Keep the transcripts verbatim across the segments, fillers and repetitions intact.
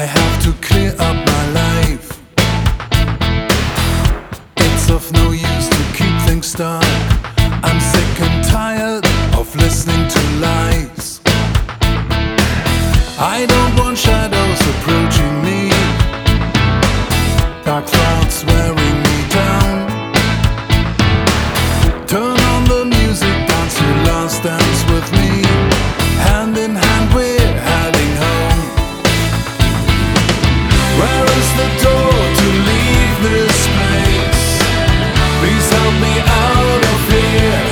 I have to clear up my life. It's of no use to keep things stuck. I'm sick and tired of listening to lies. I don't want shadows approaching me, dark clouds wearing me down. Turn on the music, dance your last dance with me. Hand in hand we're heading home. Where is the door to leave this place? Please help me out of here.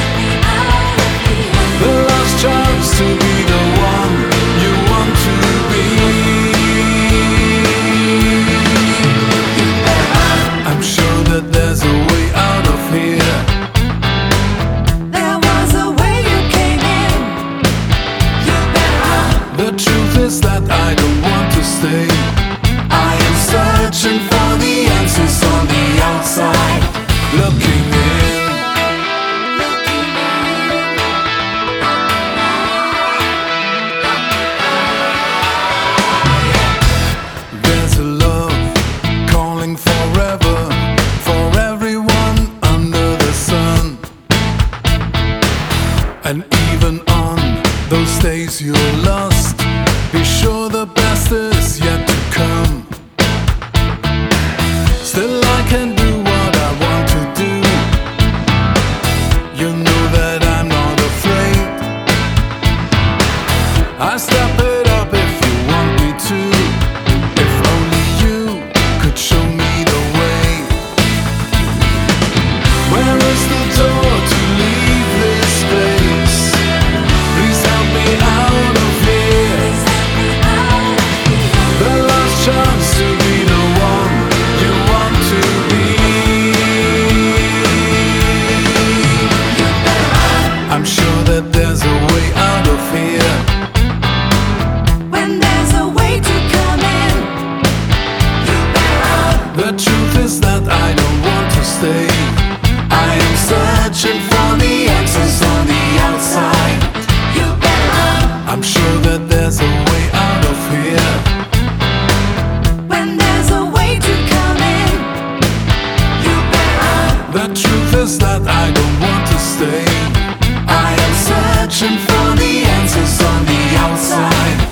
The last chance to be the one you want to be. I'm sure that there's a way out of here. There was a way you came in. You better run. The truth is that I don't want to stay. I am searching for the answers on the outside, looking in. There's a love calling forever for everyone under the sun. And even on those days you're lost, be sure the best is yet to come. Still I can do what I want to do. You know that I'm not afraid. I step it up if you want me to. If only you could show me the way. Where is the door to leave this place? Please help me out of here. The last chance to be the one you want to be. I'm sure that there's a way out of here. When there's a way to come in, you better run. The truth is that I don't want to stay. I am searching for the answers on the outside. You better run. I'm sure that there's a way out of here. When there's a way to come in, you better run. The truth is that I don't want to stay. I am searching for the answers on the outside.